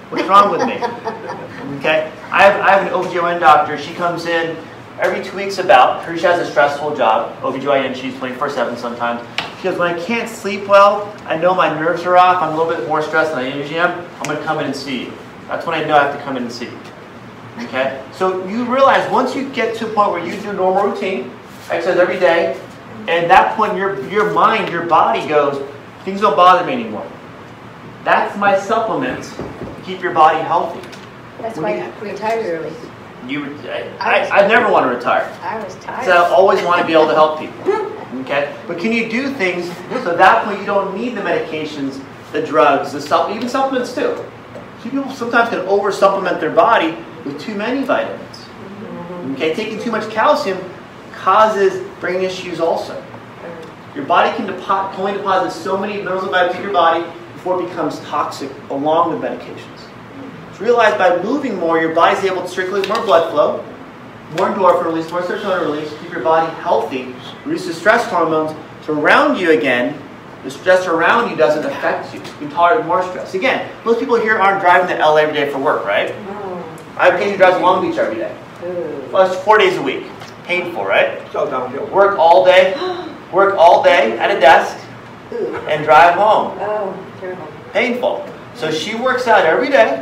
What's wrong with me? Okay? I have an OBGYN doctor. She comes in every 2 weeks about. She has a stressful job. OBGYN, she's 24/7 sometimes. She goes, when I can't sleep well, I know my nerves are off, I'm a little bit more stressed than I usually am, I'm going to come in and see you. That's when I know I have to come in and see you. Okay? So you realize once you get to a point where you do normal routine, exercise every day, and at that point your mind, your body goes, things don't bother me anymore. That's my supplements to keep your body healthy. That's why I retired early. I never want to retire. I was tired. So I always want to be able to help people. Okay? But can you do things so at that point you don't need the medications, the drugs, even supplements too. So people sometimes can over supplement their body with too many vitamins. Okay? Taking too much calcium causes brain issues also. Your body can only deposit so many minerals and vitamins in your body before it becomes toxic along with medications. Realize by moving more, your body's able to circulate more blood flow, more endorphin release, more serotonin release, keep your body healthy, reduce the stress hormones surround you again. The stress around you doesn't affect you. You can tolerate more stress. Again, most people here aren't driving to LA every day for work, right? I have a patient who drives to Long Beach every day. Well, it's 4 days a week. Painful, right? So downhill. Work all day at a desk, and drive home. Oh, terrible. Painful. So she works out every day,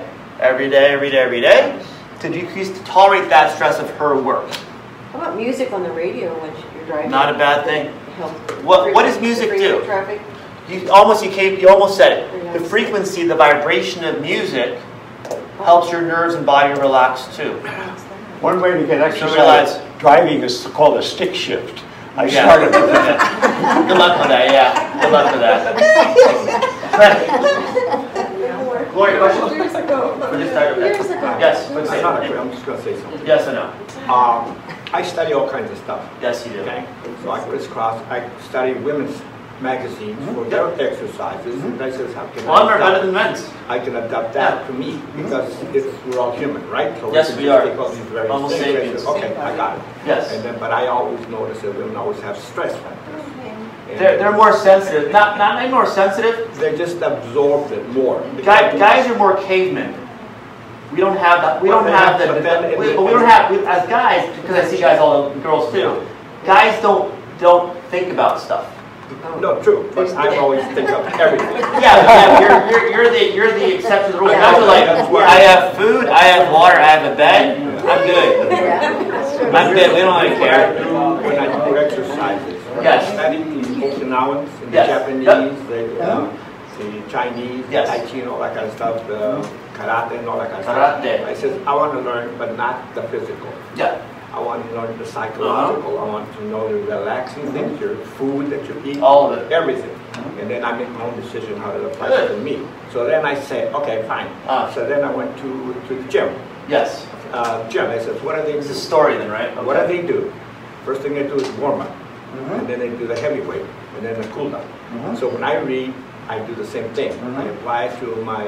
to tolerate that stress of her work. How about music on the radio when you're driving? Not a bad thing. Help. What does music do? Traffic. You almost said it. The frequency, the vibration of music helps your nerves and body relax too. One way to get exercise realize- driving is called a stick shift. I Yeah. started with that. Good luck with that, yeah. Good luck with that. Gloria, question? Years ago. For this type of Years ago. Yes, let's say I'm not afraid, I'm just going to say something. yes or no? I study all kinds of stuff. Yes, you do. Okay, so I crisscross. I study women's magazines for their exercises, and I says, how can Well, I'm I better adapt? than men's. I can adapt that to me because we're all human, right? So Yes, can we just are. take all these various Homo things. I sapiens. said, okay, I got it. Yes. And then, but I always notice that women always have stress factors. And They're more sensitive. Not any more sensitive. they just absorb it more. Guys are more cavemen. We don't have that. We don't have the. But we don't have as guys, because I see guys, all the girls too. Guys don't think about stuff. No, true, but I always think of everything. Yeah, you're the exception to the rule. Yeah. Guys are like, That's why- I have food, I have water, I have a bed. I'm good. I'm good. We don't really care. When I do exercises, Yes. I study the Okinawans, the Yes. Japanese, Yep. the Chinese, Yes. Tai Chi and all that kind of stuff, the karate and all that kind of stuff. Karate. I said, I want to learn, but not the physical. Yeah. I want to learn the psychological. I want to know the relaxing things, your food that you eat, All of it. everything. And then I make my own decision how to apply it to me. So then I say, okay, fine. So then I went to the gym. Yes. Gym, I said, what are they It's a story then, right? What do they do? First thing they do is warm up, and then they do the heavyweight, and then the cool down. So when I read, I do the same thing. I apply it to my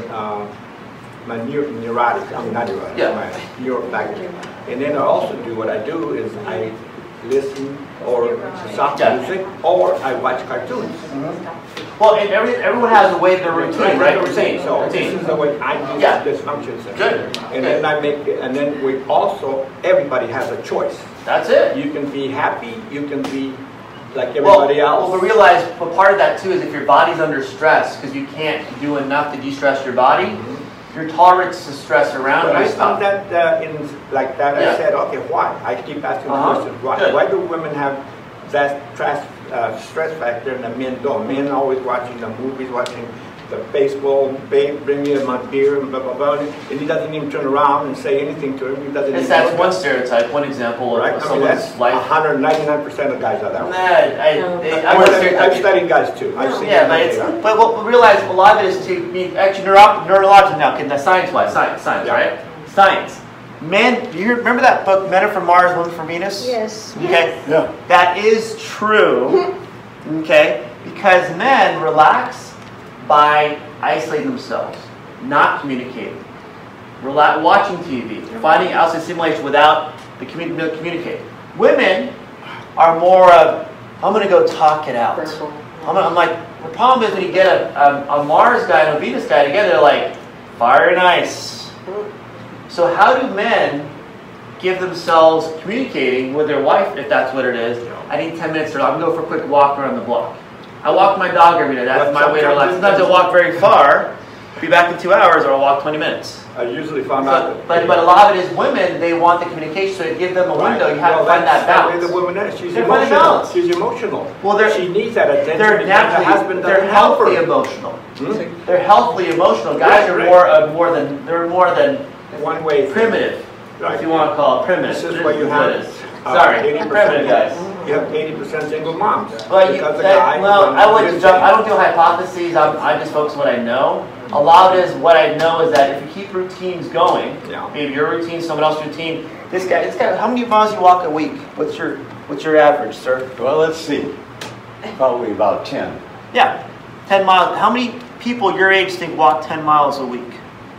neurotic, I mean not neurotic, Yeah. my neurofaculty. And then I also do, what I do is I listen or soft Yeah. music, or I watch cartoons. Well, and everyone has a way their routine, right? Routine. So this is the way I do Yeah. this function center. Good. And then I make it, and then we also, everybody has a choice. That's it. You can be happy, you can be like Well, everybody else. but realize, but part of that too is if your body's under stress because you can't do enough to de-stress your body, your tolerance to stress around But you I is found not. that in like that, Yeah. I said, okay, why? I keep asking the question, why? Good. Why do women have that stress factor and the men don't? Men always watching the movies, watching the baseball, babe, bring me my beer, and blah, blah, blah. And he doesn't even turn around and say anything to him. He doesn't even That's look one at- stereotype, one example Right? of I mean, that's someone's life. 199% of guys are that way. I've studied guys too. I've seen Yeah, them but like it's, that. but what we realize a lot of it is to be actually neurological now, science-wise, science, Yeah. right? Science. Men, do you remember that book, Men Are From Mars, Women From Venus? Yes. Okay. Yeah. That is true. Okay, because men relax by isolating themselves, not communicating, watching TV, finding outside stimulation without the communicate. Women are more of, I'm going to go talk it out. I'm like, the problem is when you get a Mars guy and a Venus guy together, they're like, Fire and ice. So how do men give themselves communicating with their wife, if that's what it is? I need 10 minutes to, I'm going to go for a quick walk around the block. I walk my dog every day. That's my way to relax. Sometimes I walk very far, be back in 2 hours, or I'll walk 20 minutes. I usually found out. But a lot of it is women, they want the communication, so to give them a window, you have to find that balance. The woman is. She's They find a emotional. balance. She's emotional. Well, she needs that attention. They're because her husband naturally, they're doesn't help healthy her. emotional. Hmm? They're healthily emotional. Guys are more than One way. primitive, Right. if you want to call it primitive. This is what you have. Sorry, 80% primitive guys. You have 80% single moms. Well, Because the guy I wouldn't jump. I don't do hypotheses. I just focus on what I know. A lot of it is what I know is that if you keep routines going, Yeah. maybe your routine, someone else's routine. This guy. How many miles you walk a week? What's your average, sir? Well, let's see. Probably about 10. Yeah, 10 miles. How many people your age think walk 10 miles a week?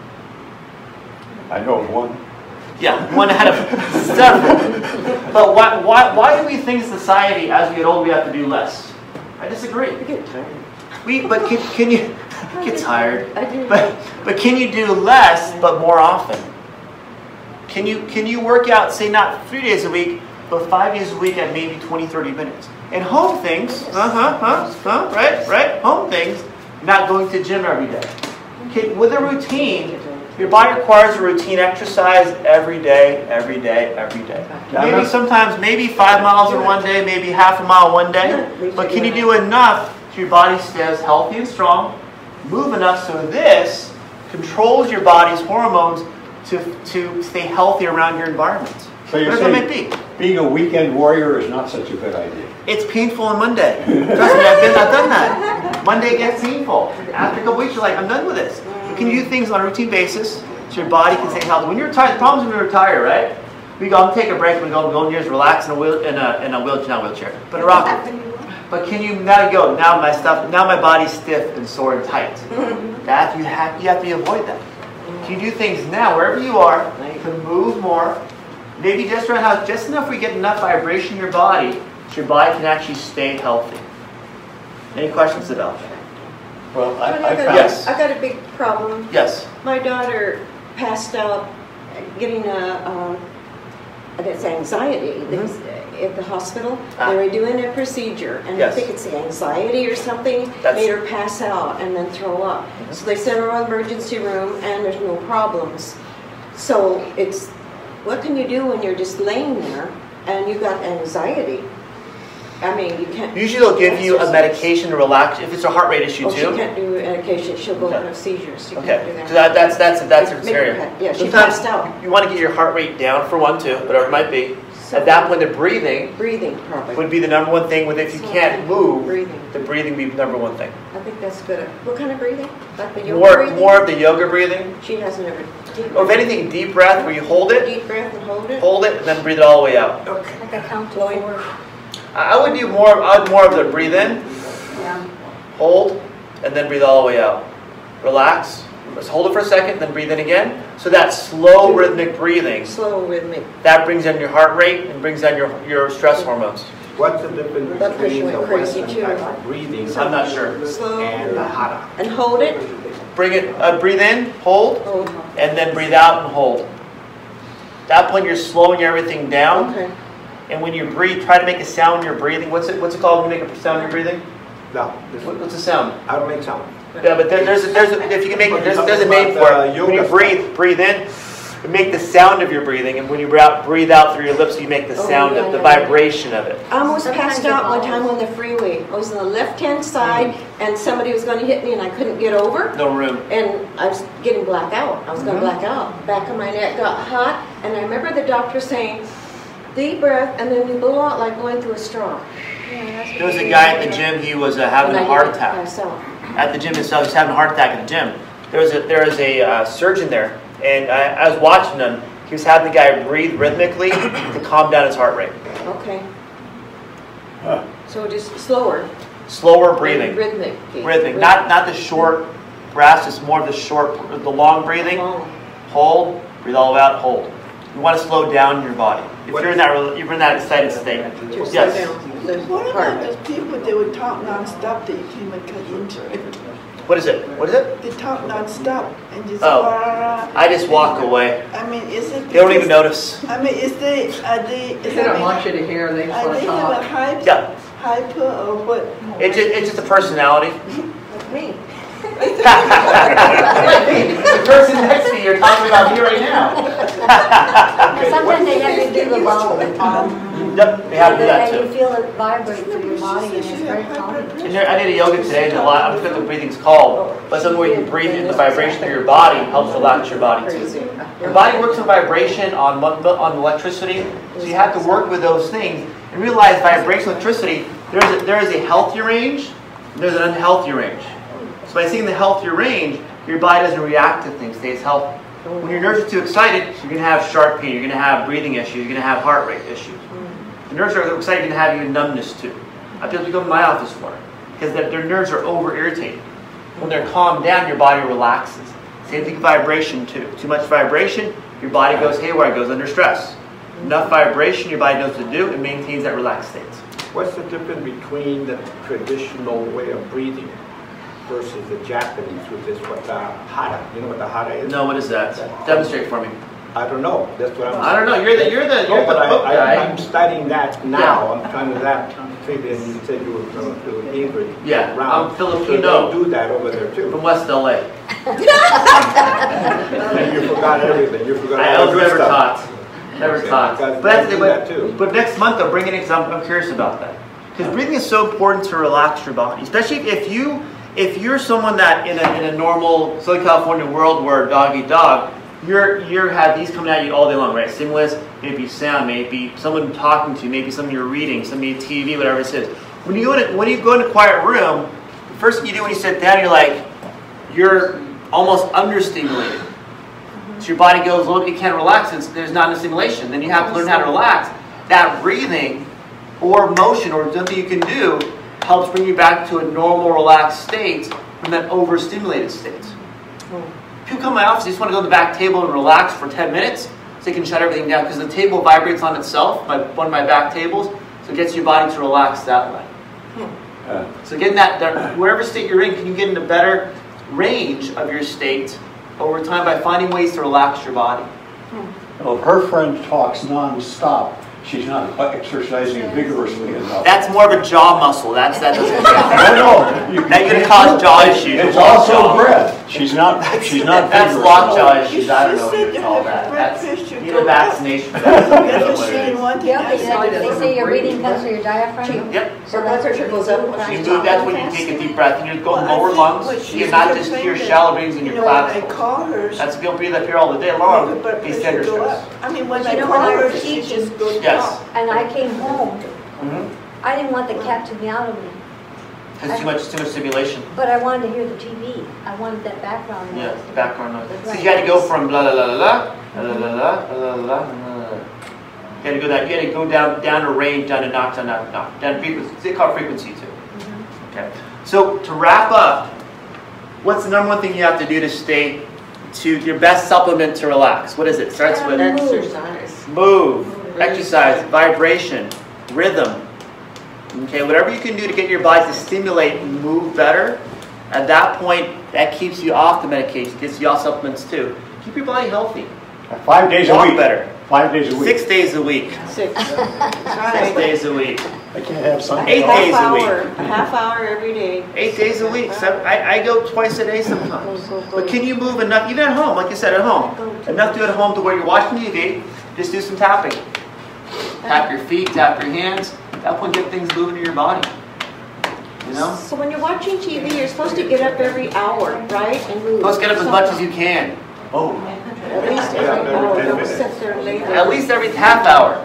I know one. Yeah, one out of several. But why do we think society, as we get older, we have to do less? I disagree. But can you get tired? I do. But can you do less but more often? Can you work out, say not 3 days a week, but 5 days a week at maybe 20, 30 minutes? And home things, right? Home things, not going to gym every day. With a routine, your body requires a routine exercise every day. Maybe 5 miles in one day, maybe half a mile one day. But can you do enough so your body stays healthy and strong? Move enough so this controls your body's hormones to stay healthy around your environment. So you're Whatever it saying may be. being a weekend warrior is not such a good idea. It's painful on Monday. Trust me, I've done that. Monday gets painful. After a couple weeks, you're like, I'm done with this. So can you do things on a routine basis so your body can stay healthy? When you're tired, the problem is when you retire, right? We go, I'm taking a break, we go in here, relax in a wheelchair, not wheelchair, but a rocker. But can you now go? Now my body's stiff and sore and tight. That you have to avoid that. Can you do things now wherever you are to move more? Maybe just around house, just enough we get enough vibration in your body so your body can actually stay healthy. Any questions about that? Well, I found Yes. I got a big problem. Yes. My daughter passed out getting that's anxiety. At the hospital, they were doing a procedure, and Yes. I think it's the anxiety or something made her pass out and then throw up. So they sent her to the emergency room, and there's no problems. So it's, what can you do when you're just laying there and you got anxiety? I mean, you can't. Usually they'll give you a medication to relax if it's a heart rate issue Oh, she too. can't do medication. She'll go into seizures. She Okay, can't do so that. that's a Make her area. yeah, she Sometimes passed out. you want to get your heart rate down for one, too, whatever it might be. At that point, the breathing Breathing, probably. would be the number one thing. If you can't move, Breathing. the breathing would be the number one thing. I think that's good. What kind of breathing? Like the yoga breathing? More of the yoga breathing. She hasn't ever. Deep Or if anything, deep breath where you hold it, Deep breath and hold it. and then breathe it all the way out. Okay. Like a count to Blowing. 4. I would do more of the breathe in, Yeah. hold, and then breathe all the way out. Relax. Just hold it for a second, then breathe in again. So that slow rhythmic breathing, Slow rhythmic. that brings down your heart rate and brings down your stress hormones. What's the difference Blood pressure between the went crazy, Western too. type of breathing I'm not sure. Slow. and the Hatha? And hold it. Bring it, breathe in, hold, Hold. and then breathe out and hold. At that point, you're slowing everything down. Okay. And when you breathe, try to make a sound in your breathing. What's it called when you make a sound in your breathing? No, What's the sound? I don't make sound. Yeah, but there's if you can make there's a name for it. When you breathe in, you make the sound of your breathing, and when you breathe out through your lips, you make the sound of the vibration of it. I almost Sometimes passed it out one falls. time on the freeway. I was on the left-hand side, and somebody was going to hit me, and I couldn't get over. No room. And I was getting black out. I was going to black out. Back of my neck got hot, and I remember the doctor saying, deep breath, and then you blow out like going through a straw. There was a guy at the gym. He was having a heart attack. Myself. At the gym himself, he was having a heart attack at the gym. There was a surgeon there, and I was watching him. He was having the guy breathe rhythmically to calm down his heart rate. Okay. So just slower. Slower breathing. Rhythmic. Rhythmic. Not the short breaths, it's more of the long breathing. Long. Hold, breathe all the way out, hold. You want to slow down your body. If you're in that excited state. Just Yes. slow down. The What heart. about those people that would talk nonstop that you can't even cut into it? What is it? What is it? They talk non-stop and just Oh. blah. I just walk away. I mean, is it? They don't even notice. I mean, is they, are they? They don't want you to hear, they just Are want they to have a talk. hyper or what? It's just a personality. Like me. The person next to you, you're talking about me right now. And sometimes they have you do the bowl. Yep, they have to do that And you too. feel it vibrate through your body and it's very calming. And I did a yoga today, and I forget what the breathing's called, but something where you breathe in the vibration of your body helps relax your body too. Your body works on vibration, on electricity, so you have to work with those things and realize vibration, electricity, there is a healthy range, and there's an unhealthy range. So by seeing the healthier range, your body doesn't react to things, stays healthy. When your nerves are too excited, you're going to have sharp pain, you're going to have breathing issues, you're going to have heart rate issues. The nerves are excited, you're going to have even numbness too. I have people to go to my office for it, because their nerves are over-irritated. When they're calmed down, your body relaxes. Same thing with vibration too. Too much vibration, your body goes haywire, it goes under stress. Enough vibration, your body knows what to do, it maintains that relaxed state. What's the difference between the traditional way of breathing versus the Japanese, which is what the hara? You know what the hara is? No, what is that? Demonstrate for me. I don't know. That's what I'm. I don't know. You're the No, but book guy. I'm studying that now. I'm trying to that figure. And you said you were going to English. Yeah, around. I'm Filipino. So they do that over there too. From West LA. And you forgot everything. You forgot I all was the good never stuff. taught. Never Okay, taught. because But, they do that too. but next month I'll bring an example. I'm curious about that. Because breathing is so important to relax your body. Especially if you're someone that in a normal Southern California world where dog eat dog, you have these coming at you all day long, right? Stimulus, maybe sound, maybe someone talking to you, maybe something you're reading, maybe TV, whatever it is. When you go in a quiet room, the first thing you do when you sit down, you're almost understimulated. So your body goes, look, you can't relax since there's not enough stimulation. Then you have to learn how to relax. That breathing or motion or something you can do helps bring you back to a normal, relaxed state from that overstimulated state. People come to my office, they just want to go to the back table and relax for 10 minutes so they can shut everything down because the table vibrates on itself, one of my back tables, so it gets your body to relax that way. So getting that, wherever state you're in, can you get in a better range of your state over time by finding ways to relax your body? Well, if her friend talks non-stop, she's not exercising vigorously enough. That's more of a jaw muscle. That doesn't count. No, Now you're going to cause jaw issues. It's Lock also jaw. breath. She's not That's vigorous lockjaw enough. issues. I don't know what You you call said that. your That's blood pressure need go a vaccination for that. I don't know what it is. One thing Yeah, I saw they say your breathing comes through your diaphragm. Yep. So blood pressure goes up. You move, that's when you take a deep breath and you go Well, I lower think lungs. what You she's not just saying your that, shallow breathing in your when I clavicle. call her, That's you'll breathe up here all the day long. her blood These pressure tender go stress. up. I mean, when But I you know, call when I her, was she teaching- just goes Yes. down. And I came home, Mm-hmm. I didn't want the cat to meow to me, Because too much stimulation. but I wanted to hear the TV. I wanted that background noise. Yeah, the background noise. So Right. you had to go from la la la la la la la la la la la. You had to go that. You had to go down a range, down to knock, down frequency. They call it frequency too. Okay. So to wrap up, what's the number one thing you have to do to stay to your best supplement to relax? What is it? Starts with Exercise. move, exercise, vibration, rhythm. Okay, whatever you can do to get your body to stimulate and move better, at that point, that keeps you off the medication, gets you off supplements too. Keep your body healthy. 5 days a Walk week. better. 5 days a week. 6 days a week. 6. 6 Right. days a week. I can't have Sunday. 8 off. days a week. A half hour every day. 8 days a week. I go twice a day sometimes. But can you move enough, even at home, like you said, at home, enough to do at home to where you're watching TV, just do some tapping. Tap your feet, tap your hands. That will get things moving in your body. You know? So when you're watching TV, you're supposed to get up every hour, right? And move. Let's get up as much as you can. Oh, At least every hour. Don't sit there later. at least every half hour.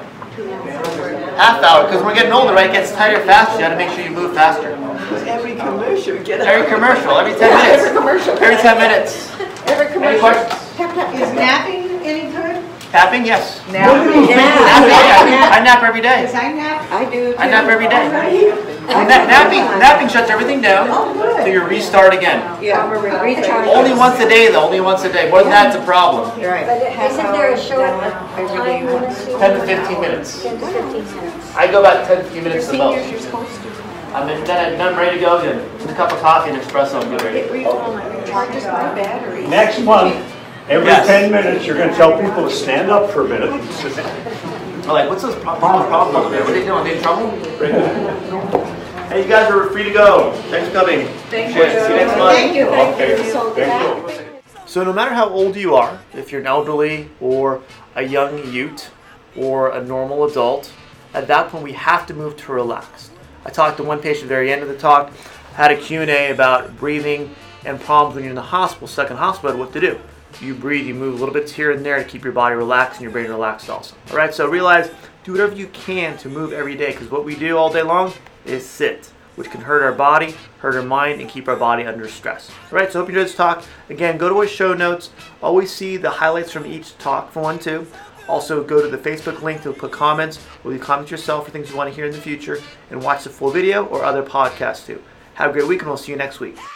Half hour, because when we're getting older, right, it gets tighter faster. You got to make sure you move faster. Every commercial, get up. Every commercial, every 10 minutes. Every commercial. Every 10 minutes. Every Any commercial. questions? Tap, tap, Is tap, tap. napping any good? Tapping? Yes. Napping? Napping, yeah. I nap every day. Because I nap. I do too. I nap every day. Napping shuts everything down, so you restart again. Yeah. Recharge. Only once a day, though. Only once a day. More than that, it's a problem. You're right. But isn't there a short time limit? 10 to 15 minutes. 10 to 15 minutes. I go about 10 to 15 minutes the Seniors, most. you're supposed to. I'm ready to go again. A cup of coffee and espresso. I'm ready. Charges my battery. Next month, every Yes. 10 minutes, you're going to tell people to stand up for a minute. I'm like, what's this problem over there? What are they doing? Are they in trouble? Hey, you guys are free to go. Thanks for coming. Thank See you next month. Thank you. Okay. So Thank that, So no matter how old you are, if you're an elderly or a young youth or a normal adult, at that point we have to move to relaxed. I talked to one patient at the very end of the talk, had a Q&A about breathing and problems when you're in the hospital, stuck in hospital, what to do. You breathe, you move a little bit here and there to keep your body relaxed and your brain relaxed also. All right, so realize, do whatever you can to move every day, because what we do all day long is sit, which can hurt our body, hurt our mind, and keep our body under stress. All right, so hope you enjoyed this talk. Again, go to our show notes. Always see the highlights from each talk for 1, 2. Also, go to the Facebook link to put comments, or leave comments yourself for things you want to hear in the future, and watch the full video or other podcasts too. Have a great week, and we'll see you next week.